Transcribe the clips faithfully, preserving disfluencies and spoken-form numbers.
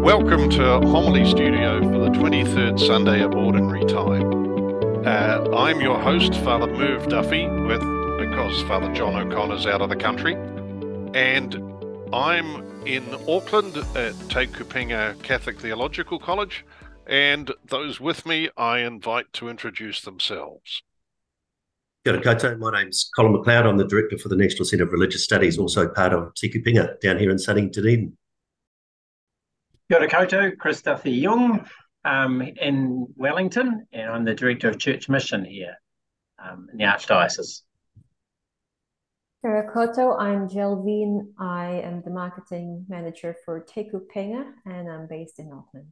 Welcome to Homily Studio for the twenty-third Sunday of Ordinary Time. Uh, I'm your host, Father Merv Duffy, with because Father John O'Connor's out of the country, and I'm in Auckland at Te Kupinga Catholic Theological College, and those with me I invite to introduce themselves. Kia ora koutou. My name's Colin McLeod. I'm the Director for the National Centre of Religious Studies, also part of Te Kupinga down here in sunny Dunedin. Kia ora koutou, Chris Duffy Young um, in Wellington, and I'm the Director of Church Mission here um, in the Archdiocese. Kia ora koutou, I'm Jelvine. I am the Marketing Manager for Te Kupinga, and I'm based in Auckland.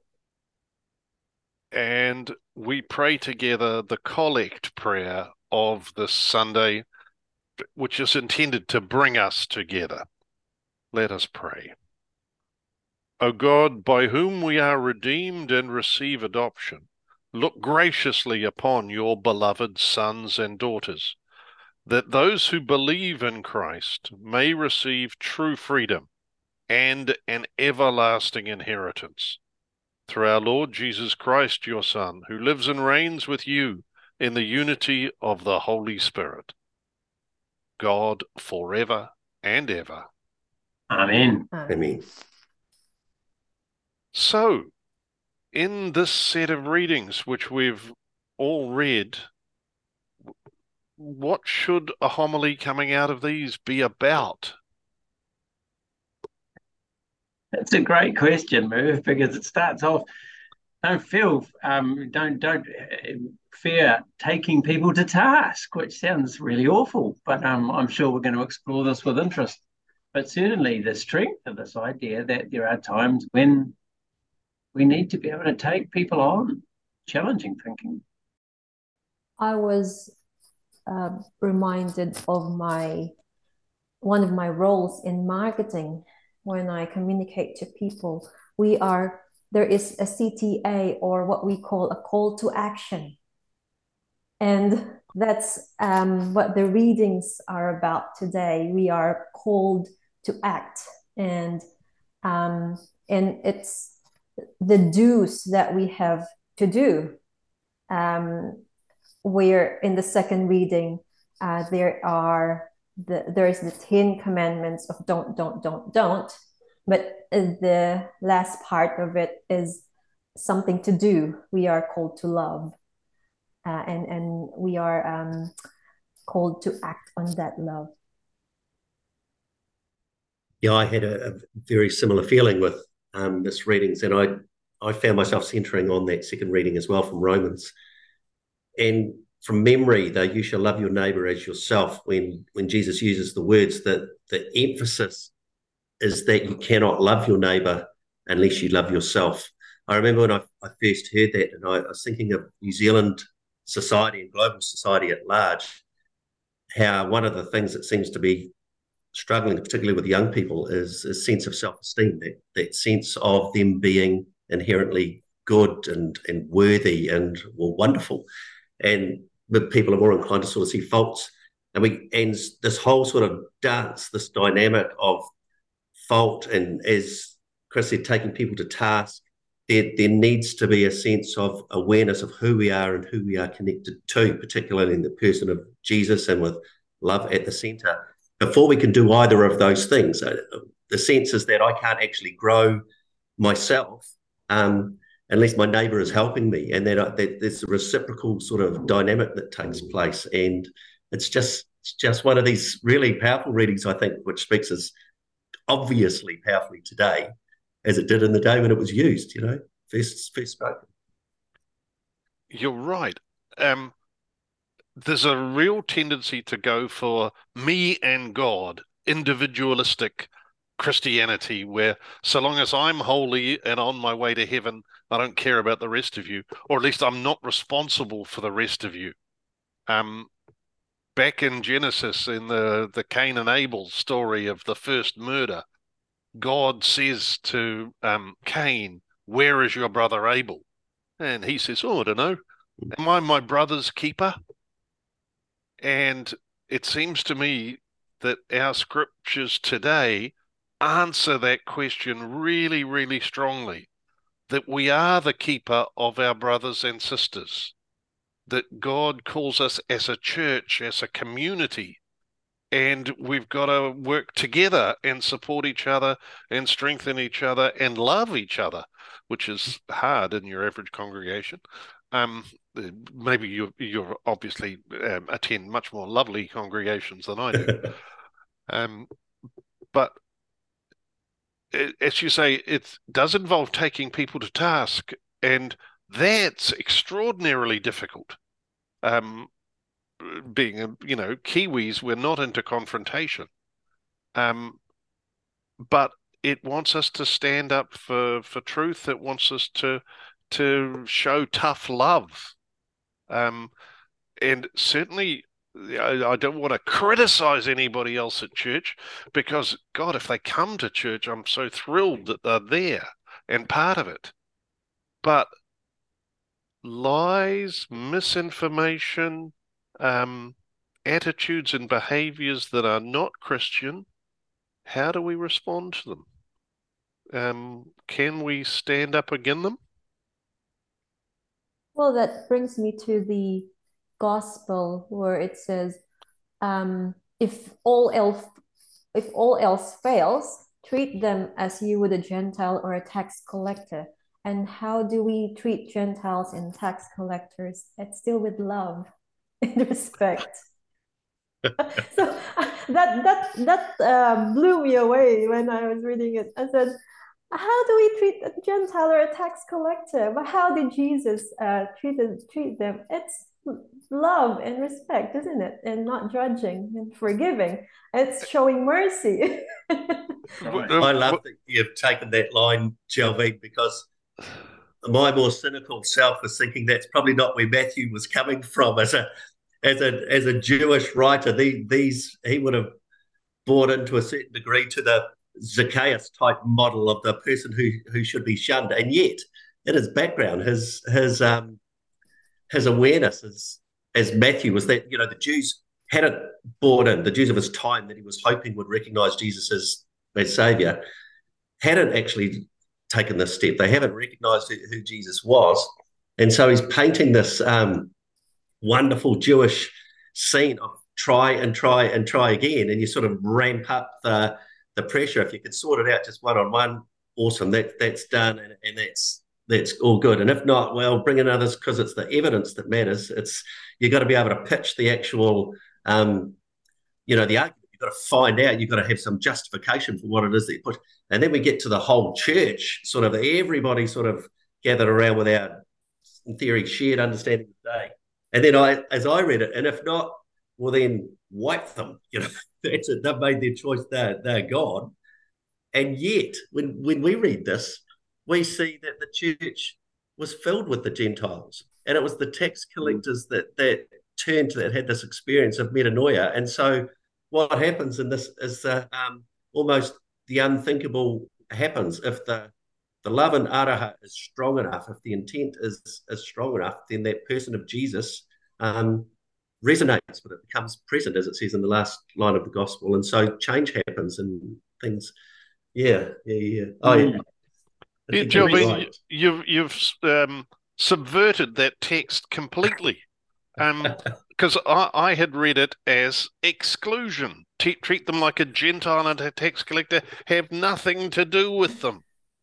And we pray together the collect prayer of this Sunday, which is intended to bring us together. Let us pray. O God, by whom we are redeemed and receive adoption, look graciously upon your beloved sons and daughters, that those who believe in Christ may receive true freedom and an everlasting inheritance. Through our Lord Jesus Christ, your Son, who lives and reigns with you in the unity of the Holy Spirit, God forever and ever. Amen. Amen. So, in this set of readings which we've all read, what should a homily coming out of these be about? That's a great question, Merv, because it starts off, don't feel, um, don't, don't fear taking people to task, which sounds really awful, but um, I'm sure we're going to explore this with interest. But certainly the strength of this idea that there are times when we need to be able to take people on, challenging thinking. I was uh, reminded of my one of my roles in marketing when I communicate to people. We are there is a C T A, or what we call a call to action, and that's um, what the readings are about today. We are called to act, and um, and it's the do's that we have to do. Um, where in the second reading, uh, there are the there is the Ten Commandments of don't, don't, don't, don't, but the last part of it is something to do. We are called to love, uh, and and we are um, called to act on that love. Yeah, I had a, a very similar feeling with um, this readings, and I I found myself centering on that second reading as well from Romans. And from memory, though, you shall love your neighbour as yourself. When when Jesus uses the words, that the emphasis is that you cannot love your neighbour unless you love yourself. I remember when I, I first heard that, and I, I was thinking of New Zealand society and global society at large, how one of the things that seems to be struggling, particularly with young people, is a sense of self-esteem, that, that sense of them being inherently good and, and worthy and, well, wonderful. And but people are more inclined to sort of see faults. And we and this whole sort of dance, this dynamic of fault, and as Chris said, taking people to task, there, there needs to be a sense of awareness of who we are and who we are connected to, particularly in the person of Jesus and with love at the centre. Before we can do either of those things, uh, the sense is that I can't actually grow myself um, unless my neighbour is helping me, and that, uh, that there's a reciprocal sort of dynamic that takes place. And it's just it's just one of these really powerful readings, I think, which speaks as obviously powerfully today as it did in the day when it was used, you know, first, first spoken. You're right. Um, there's a real tendency to go for me and God, individualistic Christianity, where so long as I'm holy and on my way to heaven, I don't care about the rest of you, or at least I'm not responsible for the rest of you. Um, back in Genesis, in the, the Cain and Abel story of the first murder, God says to um, Cain, "Where is your brother Abel?" And he says, "Oh, I don't know. Am I my brother's keeper?" And it seems to me that our scriptures today answer that question really, really strongly, that we are the keeper of our brothers and sisters, that God calls us as a church, as a community, and we've got to work together and support each other and strengthen each other and love each other, which is hard in your average congregation. Um, maybe you you obviously um, attend much more lovely congregations than I do. um, but as you say, it does involve taking people to task, and that's extraordinarily difficult. Um, being, a, you know, Kiwis, we're not into confrontation. Um, but it wants us to stand up for, for truth. It wants us to to show tough love. Um, and certainly, I, I don't want to criticize anybody else at church, because, God, if they come to church, I'm so thrilled that they're there and part of it. But lies, misinformation, um, attitudes and behaviors that are not Christian, how do we respond to them? Um, can we stand up against them? Well, that brings me to the gospel where it says, um, if all else if all else fails, treat them as you would a Gentile or a tax collector. And how do we treat Gentiles and tax collectors? It's still with love and respect. So that that that uh, blew me away when I was reading it. I said, how do we treat a Gentile or a tax collector? But how did Jesus uh, treat treat them? It's love and respect, isn't it? And not judging and forgiving. It's showing mercy. I love that you've taken that line, Jelvine, because my more cynical self was thinking that's probably not where Matthew was coming from. As a as a as a Jewish writer, these, these he would have bought into a certain degree to the Zacchaeus type model of the person who who should be shunned, and yet in his background, his his um his awareness as as Matthew was that, you know, the Jews hadn't bought in, the Jews of his time that he was hoping would recognize Jesus as as Savior, hadn't actually taken this step. They haven't recognized who, who Jesus was, and so he's painting this um, wonderful Jewish scene of try and try and try again, and you sort of ramp up the the pressure. If you can sort it out just one on one, awesome. That that's done, and, and that's that's all good. And if not, well, bring in others, because it's the evidence that matters. It's you've got to be able to pitch the actual, um, you know, the argument. You've got to find out. You've got to have some justification for what it is that you push. And then we get to the whole church, sort of everybody sort of gathered around with our, in theory, shared understanding of the day. And then I, as I read it, and if not, well, then wipe them. You know, that's it. They've made their choice. They're, they're gone. And yet, when, when we read this, we see that the church was filled with the Gentiles, and it was the tax collectors that that turned to that had this experience of metanoia. And so, what happens in this is uh, um, almost the unthinkable happens. If the the love and araha is strong enough, if the intent is is strong enough, then that person of Jesus um, resonates, but it becomes present, as it says in the last line of the gospel. And so change happens and things. Yeah, yeah, yeah. Oh, yeah. Yeah, Jelvine, right. you've you've um, subverted that text completely, because um, I, I had read it as exclusion. T- treat them like a Gentile and a tax collector, have nothing to do with them.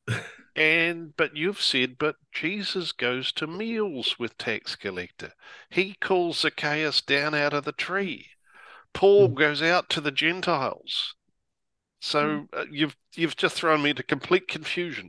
And but you've said, but Jesus goes to meals with tax collector. He calls Zacchaeus down out of the tree. Paul goes out to the Gentiles. So uh, you've you've just thrown me into complete confusion.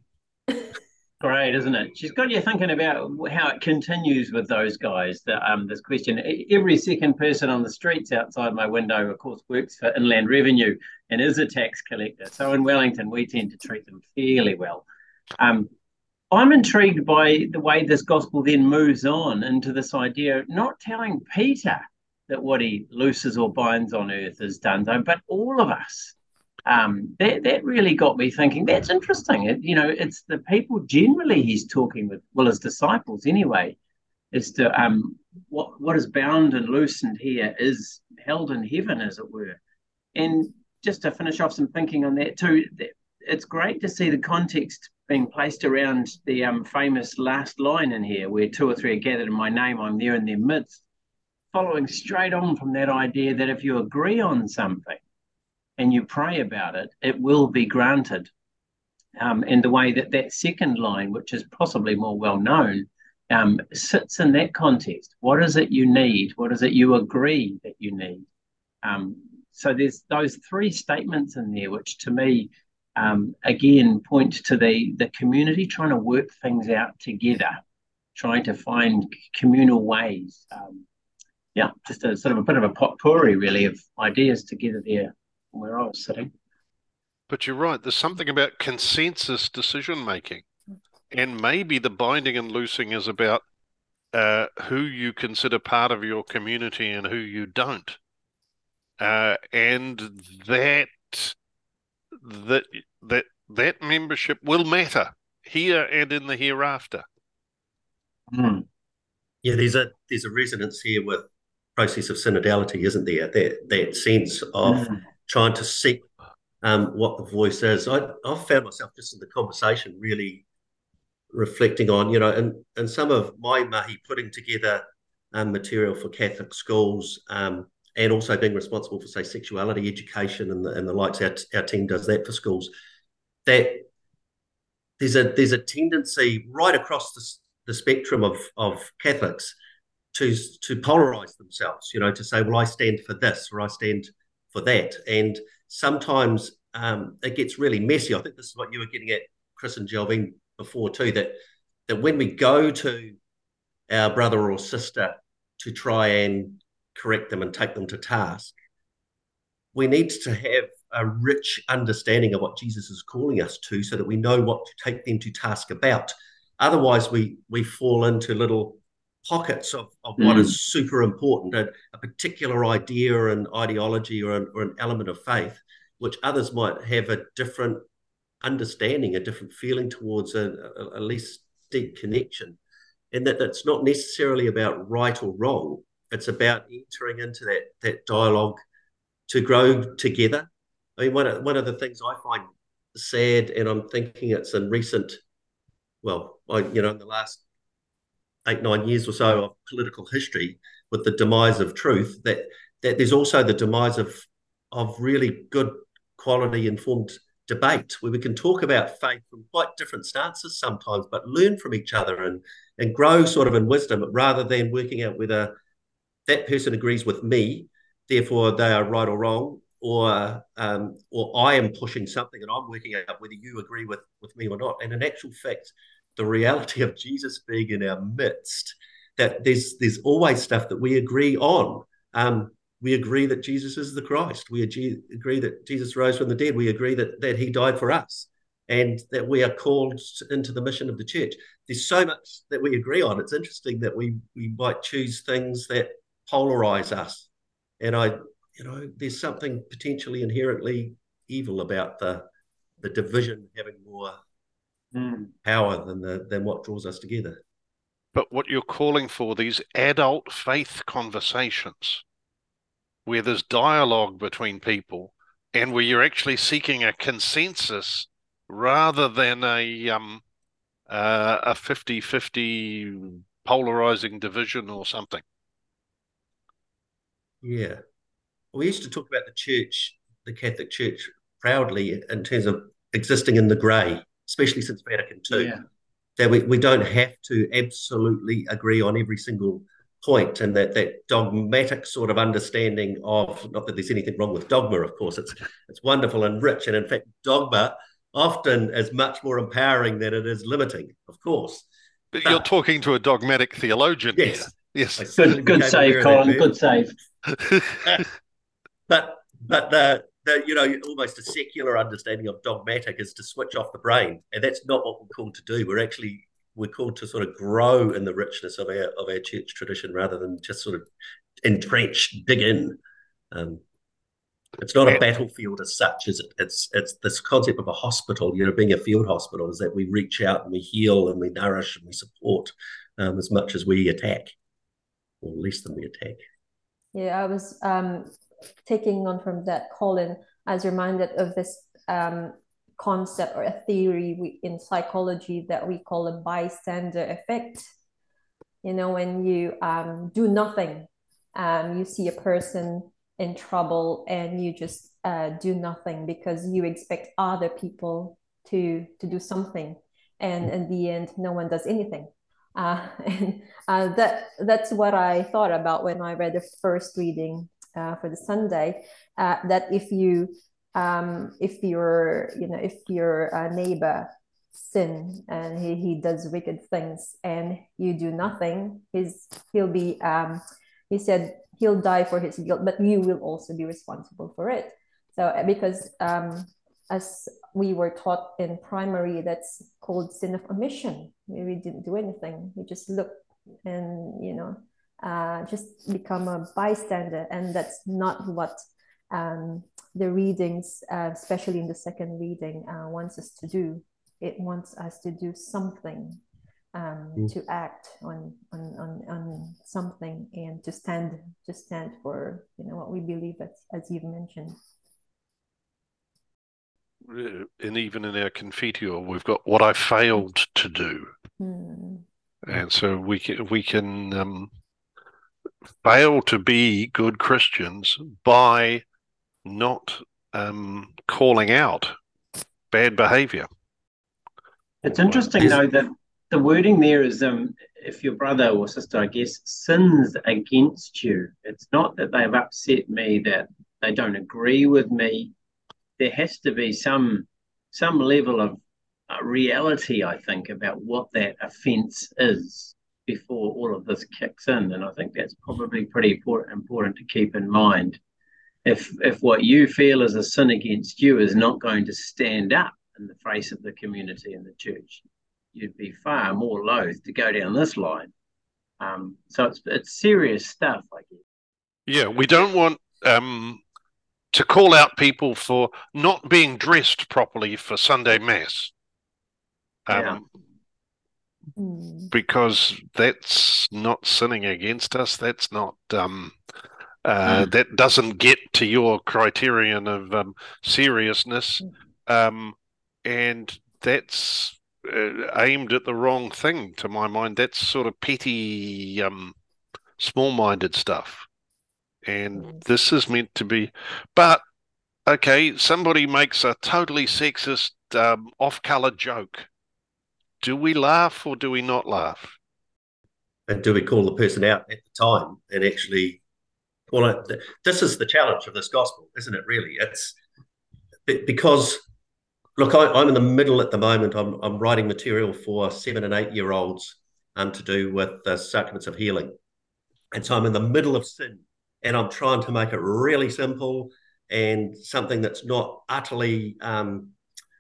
Great, isn't it? She's got you thinking about how it continues with those guys. The, um, this question: every second person on the streets outside my window, of course, works for Inland Revenue and is a tax collector. So in Wellington, we tend to treat them fairly well. Um, I'm intrigued by the way this gospel then moves on into this idea, not telling Peter that what he looses or binds on earth is done, but all of us. Um, that that really got me thinking. That's interesting. It, you know, it's the people generally he's talking with, well, his disciples anyway, as to um, what what is bound and loosened here is held in heaven, as it were. And just to finish off some thinking on that too, it's great to see the context being placed around the um, famous last line in here, where two or three are gathered in my name, I'm there in their midst, following straight on from that idea that if you agree on something and you pray about it, it will be granted. Um, and the way that that second line, which is possibly more well known, um, sits in that context. What is it you need? What is it you agree that you need? Um, so there's those three statements in there, which to me, um, again, point to the, the community trying to work things out together, trying to find communal ways. Um, yeah, just a sort of a bit of a potpourri, really, of ideas together there where I was sitting. But you're right, there's something about consensus decision making. And maybe the binding and loosing is about uh, who you consider part of your community and who you don't. Uh, and that that that that membership will matter here and in the hereafter. Mm. Yeah, there's a there's a resonance here with process of synodality, isn't there? That that sense of Mm. trying to seek um, what the voice is. I I've found myself just in the conversation really reflecting on, you know, and and some of my mahi putting together um, material for Catholic schools. Um, and also being responsible for, say, sexuality education and the, and the likes. Our, our team does that for schools. That there's a there's a tendency right across the, the spectrum of, of Catholics to, to polarize themselves, you know, to say, well, I stand for this or I stand for that. And sometimes um, it gets really messy. I think this is what you were getting at, Chris and Jelvin, before too, that, that when we go to our brother or sister to try and correct them and take them to task, we need to have a rich understanding of what Jesus is calling us to so that we know what to take them to task about. Otherwise, we we fall into little pockets of, of mm. what is super important, a, a particular idea and ideology or an, or an element of faith, which others might have a different understanding, a different feeling towards, a, a, a less deep connection. And that that's not necessarily about right or wrong. It's about entering into that that dialogue to grow together. I mean, one of, one of the things I find sad, and I'm thinking it's in recent, well, I, you know, in the last eight, nine years or so of political history with the demise of truth, that that there's also the demise of of really good quality informed debate where we can talk about faith from quite different stances sometimes, but learn from each other and and grow sort of in wisdom rather than working out whether that person agrees with me, therefore they are right or wrong, or um, or I am pushing something and I'm working out whether you agree with, with me or not. And in actual fact, the reality of Jesus being in our midst, that there's there's always stuff that we agree on. Um, we agree that Jesus is the Christ. We agree that Jesus rose from the dead. We agree that that he died for us and that we are called into the mission of the church. There's so much that we agree on. It's interesting that we we might choose things that polarize us. And I, you know, there's something potentially inherently evil about the the division having more mm. power than the than what draws us together. But what you're calling for, these adult faith conversations, where there's dialogue between people and where you're actually seeking a consensus rather than a um uh, a fifty-fifty polarizing division or something. Yeah. We used to talk about the church, the Catholic Church, proudly in terms of existing in the grey, especially since Vatican Two. Yeah. That we, we don't have to absolutely agree on every single point, and that that dogmatic sort of understanding of, not that there's anything wrong with dogma, of course, it's it's wonderful and rich, and in fact, dogma often is much more empowering than it is limiting, of course. But, but you're talking to a dogmatic theologian yes, here. Yes. Good, good save, Colin. Good save. but but the, the you know almost a secular understanding of dogmatic is to switch off the brain, and that's not what we're called to do. We're actually we're called to sort of grow in the richness of our of our church tradition rather than just sort of entrench, dig in. Um, it's not a battlefield as such, is it? It's it's this concept of a hospital. You know, being a field hospital is that we reach out and we heal and we nourish and we support um, as much as we attack, or less than we attack. Yeah, I was um, taking on from that, Colin. I was reminded of this um, concept or a theory we, in psychology that we call a bystander effect. You know, when you um, do nothing, um, you see a person in trouble and you just uh, do nothing because you expect other people to to do something, and in the end no one does anything. Uh, and uh, that that's what I thought about when I read the first reading uh, for the Sunday, uh, that if you um, if your you know if your uh, neighbor sin and he, he does wicked things and you do nothing, he's he'll be um, he said he'll die for his guilt, but you will also be responsible for it. So because um, as we were taught in primary, that's called sin of omission. We didn't do anything. We just looked and, you know, uh, just become a bystander. And that's not what um, the readings, uh, especially in the second reading, uh, wants us to do. It wants us to do something, um, mm. to act on, on, on, on something, and to stand, to stand for, you know, what we believe, as, as you've mentioned. And even in our Confiteor, we've got what I failed to do. Mm. And so we can, we can um, fail to be good Christians by not um, calling out bad behavior. It's interesting, though, that the wording there is um, if your brother or sister, I guess, sins against you. It's not that they've upset me, that they don't agree with me. There has to be some some level of uh, reality, I think, about what that offence is before all of this kicks in. And I think that's probably pretty important, important to keep in mind. If if what you feel is a sin against you is not going to stand up in the face of the community and the church, you'd be far more loath to go down this line. Um, so it's it's serious stuff, I guess. Yeah, we don't want um, to call out people for not being dressed properly for Sunday Mass. Um, yeah. Because that's not sinning against us. That's not... Um, uh, mm. That doesn't get to your criterion of um, seriousness. Um, and that's uh, aimed at the wrong thing, to my mind. That's sort of petty, um, small-minded stuff. And mm. this is meant to be... But, okay, somebody makes a totally sexist, um, off-colour joke. Do we laugh or do we not laugh? And do we call the person out at the time and actually... Well, this is the challenge of this gospel, isn't it, really? It's because, look, I, I'm in the middle at the moment. I'm, I'm writing material for seven and eight-year-olds um, to do with the sacraments of healing. And so I'm in the middle of sin, and I'm trying to make it really simple and something that's not utterly, um,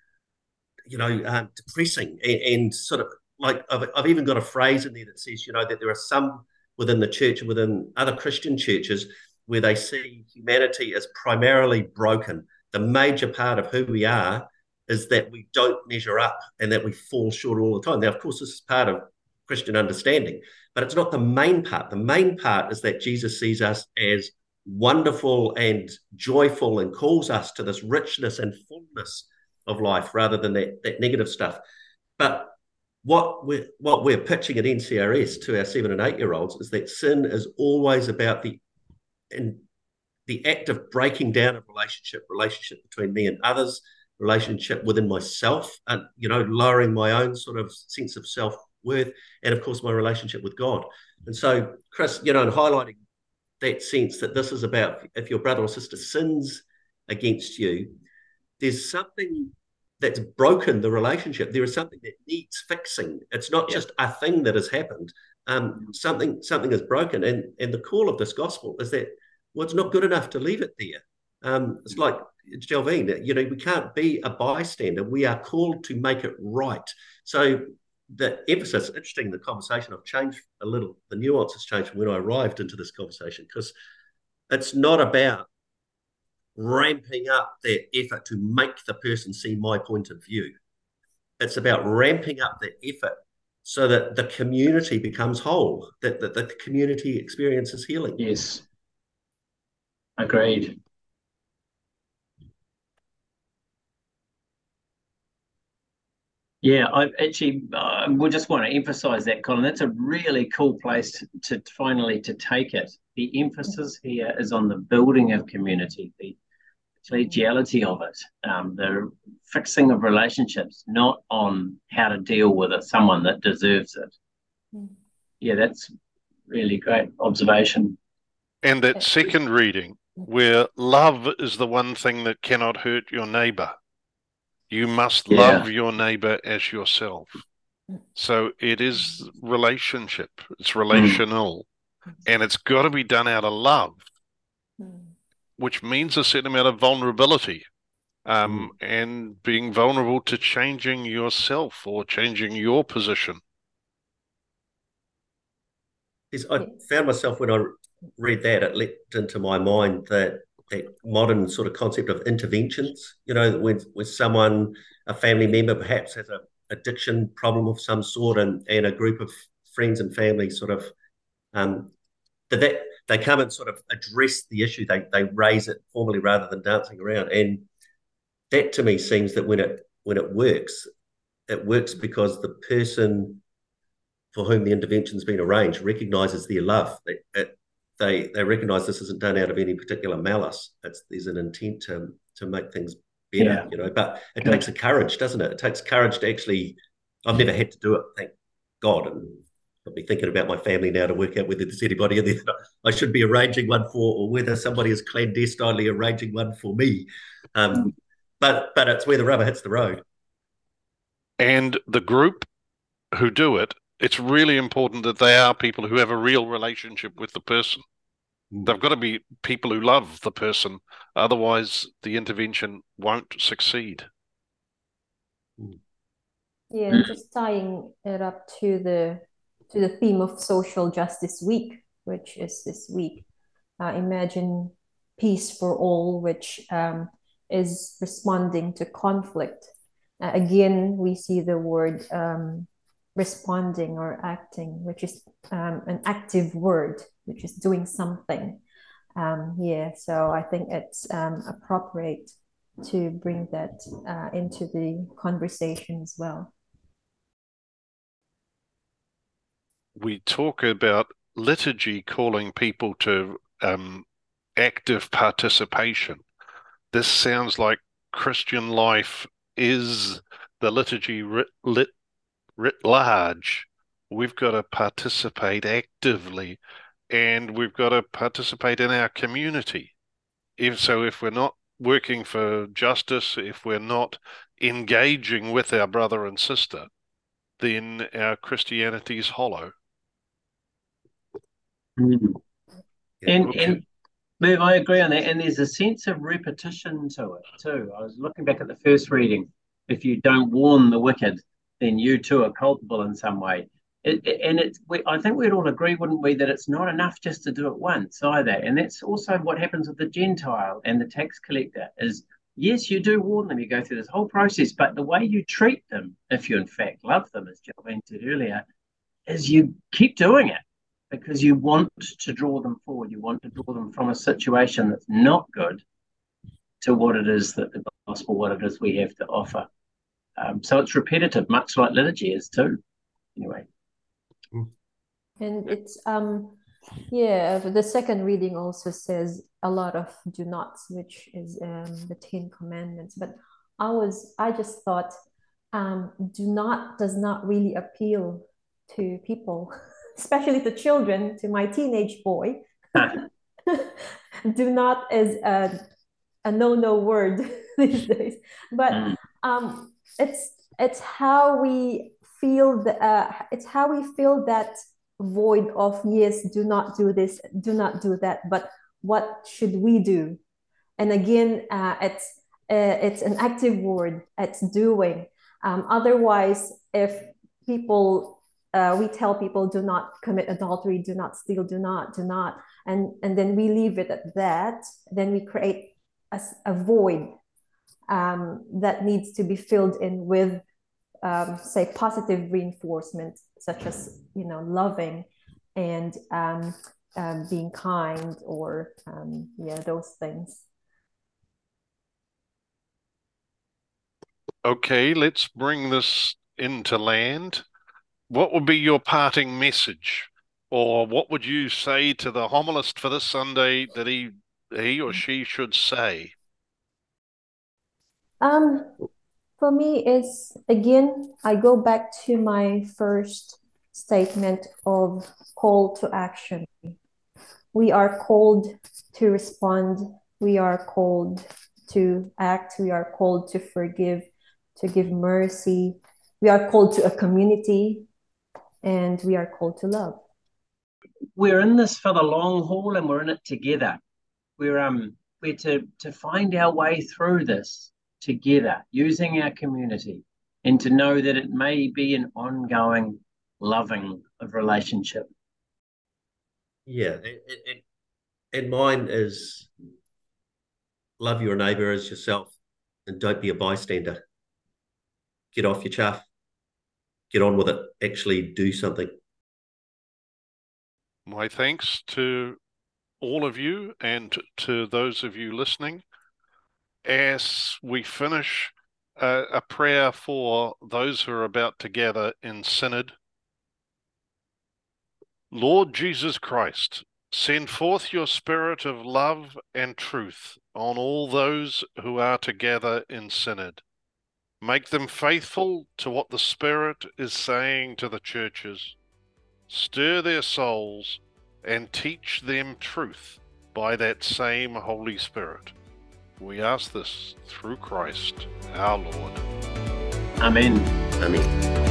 you know, uh, depressing. And, and sort of like I've, I've even got a phrase in there that says, you know, that there are some within the church and within other Christian churches where they see humanity as primarily broken. The major part of who we are is that we don't measure up and that we fall short all the time. Now, of course, this is part of Christian understanding, but it's not the main part. The main part is that Jesus sees us as wonderful and joyful and calls us to this richness and fullness of life rather than that, that negative stuff. But What we're, what we're pitching at N C R S to our seven and eight-year-olds is that sin is always about the in, the act of breaking down a relationship, relationship between me and others, relationship within myself, and, you know, lowering my own sort of sense of self-worth, and, of course, my relationship with God. And so, Chris, you know, and highlighting that sense that this is about if your brother or sister sins against you, there's something that's broken the relationship. There is something that needs fixing. It's not yeah. just a thing that has happened. Um, something something is broken. And, and the call of this gospel is that, well, it's not good enough to leave it there. Um, it's like Jelvine, you know, we can't be a bystander. We are called to make it right. So the emphasis, interesting, the conversation, I've changed a little. The nuance has changed from when I arrived into this conversation, because it's not about ramping up that effort to make the person see my point of view. It's about ramping up the effort so that the community becomes whole, that, that, that the community experiences healing. Yes. Agreed. Yeah, I actually uh, would just want to emphasize that, Colin. That's a really cool place to finally to take it. The emphasis here is on the building of community, the collegiality of it, um, the fixing of relationships, not on how to deal with it, someone that deserves it. Mm. Yeah, that's really great observation. And that second reading, where love is the one thing that cannot hurt your neighbor. You must Yeah. love your neighbor as yourself. So it is relationship, it's relational, mm. and it's got to be done out of love, mm. which means a certain amount of vulnerability, um, mm. and being vulnerable to changing yourself or changing your position. I found myself, when I read that, it leapt into my mind that that modern sort of concept of interventions, you know, when, when someone, a family member perhaps has a addiction problem of some sort, and, and a group of friends and family sort of, um, that, that they come and sort of address the issue, they, they raise it formally rather than dancing around. And that to me seems that when it, when it works, it works because the person for whom the intervention's been arranged recognises their love. It, it, they they recognise this isn't done out of any particular malice. It's, there's an intent to to make things better, yeah. you know. But it Good. takes a courage, doesn't it? It takes courage to actually. I've never had to do it, thank God. And I'll be thinking about my family now to work out whether there's anybody in there that I should be arranging one for, or whether somebody is clandestinely arranging one for me. Um, but but it's where the rubber hits the road. And the group who do it, it's really important that they are people who have a real relationship with the person. Mm. They've got to be people who love the person. Otherwise, the intervention won't succeed. Yeah, just tying it up to the to the theme of Social Justice Week, which is this week. Uh, imagine peace for all, which um, is responding to conflict. Uh, again, we see the word um, responding or acting, which is um, an active word, which is doing something. Um, yeah, so I think it's um, appropriate to bring that uh, into the conversation as well. We talk about liturgy calling people to um, active participation. This sounds like Christian life is the liturgy writ, lit, writ large. We've got to participate actively, and we've got to participate in our community. If so, if we're not working for justice, if we're not engaging with our brother and sister, then our Christianity is hollow. Mm. Yeah, and okay. and Merv, I agree on that. And there's a sense of repetition to it too. I was looking back at the first reading. If you don't warn the wicked, then you too are culpable in some way. It, it, and it's, we, I think we'd all agree, wouldn't we, that it's not enough just to do it once either. And that's also what happens with the Gentile and the tax collector is, yes, you do warn them, you go through this whole process, but the way you treat them, if you in fact love them, as Geraldine said earlier, is you keep doing it because you want to draw them forward. You want to draw them from a situation that's not good to what it is that the gospel, what it is we have to offer. Um, so it's repetitive, much like liturgy is too. Anyway. And it's, um, yeah, the second reading also says a lot of do nots, which is um, the Ten Commandments. But I was, I just thought, um, do not does not really appeal to people, especially to children, to my teenage boy. Do not is a, a no-no word these days. But um, it's it's how we feel the uh, it's how we feel that void of yes, do not do this, do not do that, but what should we do? And again, uh, it's uh, it's an active word, it's doing. Um, otherwise, if people uh, we tell people do not commit adultery, do not steal, do not, do not, and and then we leave it at that, then we create a, a void um, that needs to be filled in with Um, say positive reinforcement, such as you know loving and um, um, being kind, or um, yeah, those things. Okay, let's bring this into land, what would be your parting message? Or what would you say to the homilist for this Sunday that he he or she should say? Um, for me, is again, I go back to my first statement of call to action. We are called to respond. We are called to act. We are called to forgive, to give mercy. We are called to a community, and we are called to love. We're in this for the long haul, and we're in it together. We're um we're to to find our way through this together, using our community, and to know that it may be an ongoing loving of relationship. Yeah, and, and, and mine is love your neighbour as yourself, and don't be a bystander. Get off your chuff. Get on with it. Actually do something. My thanks to all of you and to those of you listening. As we finish uh, a prayer for those who are about to gather in synod. Lord Jesus Christ, send forth your spirit of love and truth on all those who are to gather in synod. Make them faithful to what the Spirit is saying to the churches. Stir their souls and teach them truth by that same Holy Spirit. We ask this through Christ, our Lord. Amen. Amen.